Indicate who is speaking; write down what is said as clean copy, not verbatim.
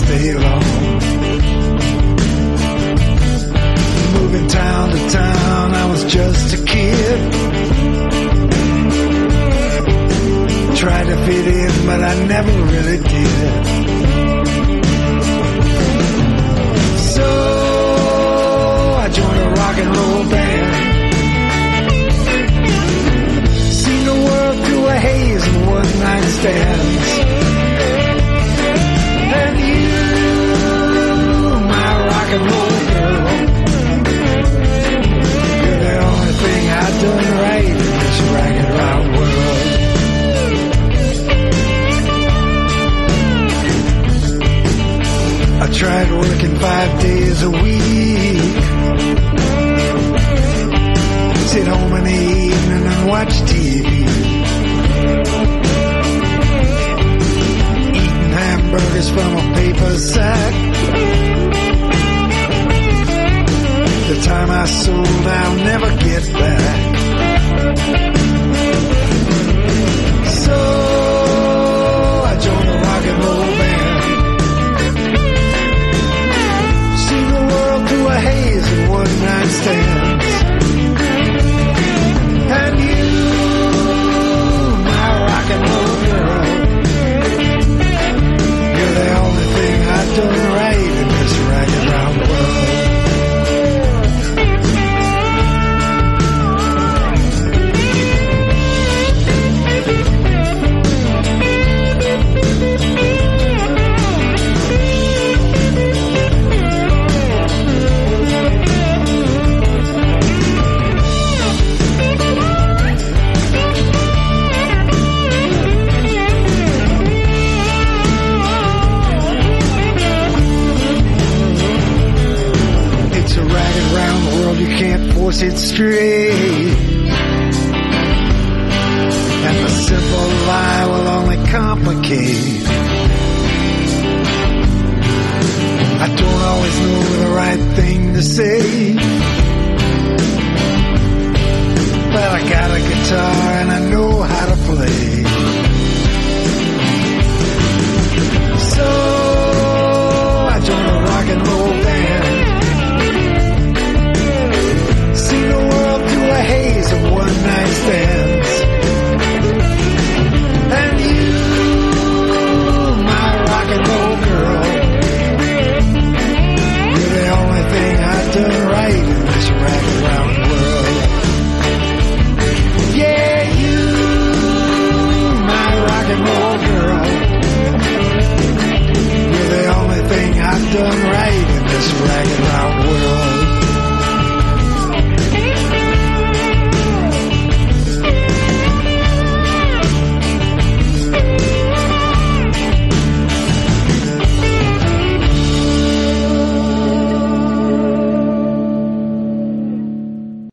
Speaker 1: stay long. Moving town to town, I was just a kid. Tried to fit in, but I never really did. So I joined a rock and roll band. Seen the world through a haze of one-night stands. And you, my rock and roll girl, you're the only thing I've done right in this ragged round world. I tried working 5 days a week, sit home in the evening and watch TV, eating hamburgers from a paper sack. The time I sold I'll never get back. So I joined a rock and roll band. Through a haze of one-night stands. And you, my rock and roll girl, you're the only thing I've done right in this ragged round world. You can't force it straight, and the simple lie will only complicate. I don't always know the right thing to say, but I got a guitar and I know how to play. So I joined a rock and roll band. Seen the world through a haze of one-night stands. And you, my rock and roll girl, you're the only thing I've done right in this ragged round world. Yeah, you, my rock and roll girl, you're the only thing I've done right in this ragged round world.